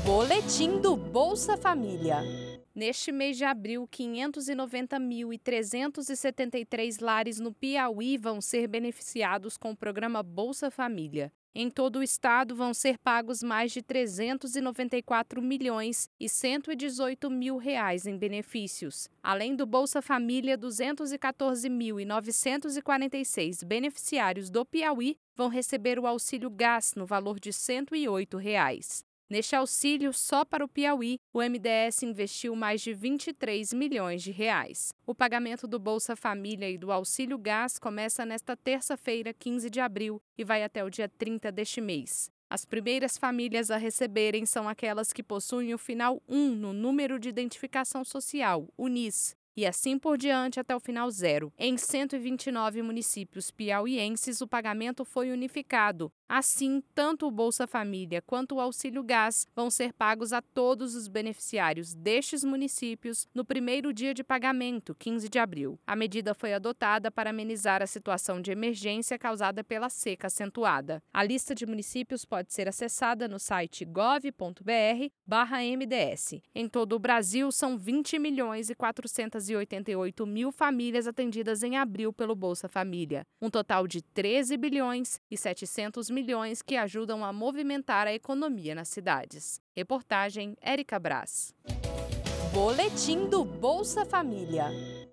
Boletim do Bolsa Família. Neste mês de abril, 590.373 lares no Piauí vão ser beneficiados com o programa Bolsa Família. Em todo o estado, vão ser pagos mais de 394 milhões e 118 mil reais em benefícios. Além do Bolsa Família, 214.946 beneficiários do Piauí vão receber o auxílio gás no valor de R$ 108 reais. Neste auxílio, só para o Piauí, o MDS investiu mais de 23 milhões de reais. O pagamento do Bolsa Família e do Auxílio Gás começa nesta terça-feira, 15 de abril, e vai até o dia 30 deste mês. As primeiras famílias a receberem são aquelas que possuem o final 1 no número de identificação social, o NIS, e assim por diante até o final 0. Em 129 municípios piauienses, o pagamento foi unificado. Assim, tanto o Bolsa Família quanto o Auxílio Gás vão ser pagos a todos os beneficiários destes municípios no primeiro dia de pagamento, 15 de abril. A medida foi adotada para amenizar a situação de emergência causada pela seca acentuada. A lista de municípios pode ser acessada no site gov.br/MDS. Em todo o Brasil, são 20.488.000 famílias atendidas em abril pelo Bolsa Família. Um total de 13 bilhões e 700 milhões que ajudam a movimentar a economia nas cidades. Reportagem Érica Brás. Boletim do Bolsa Família.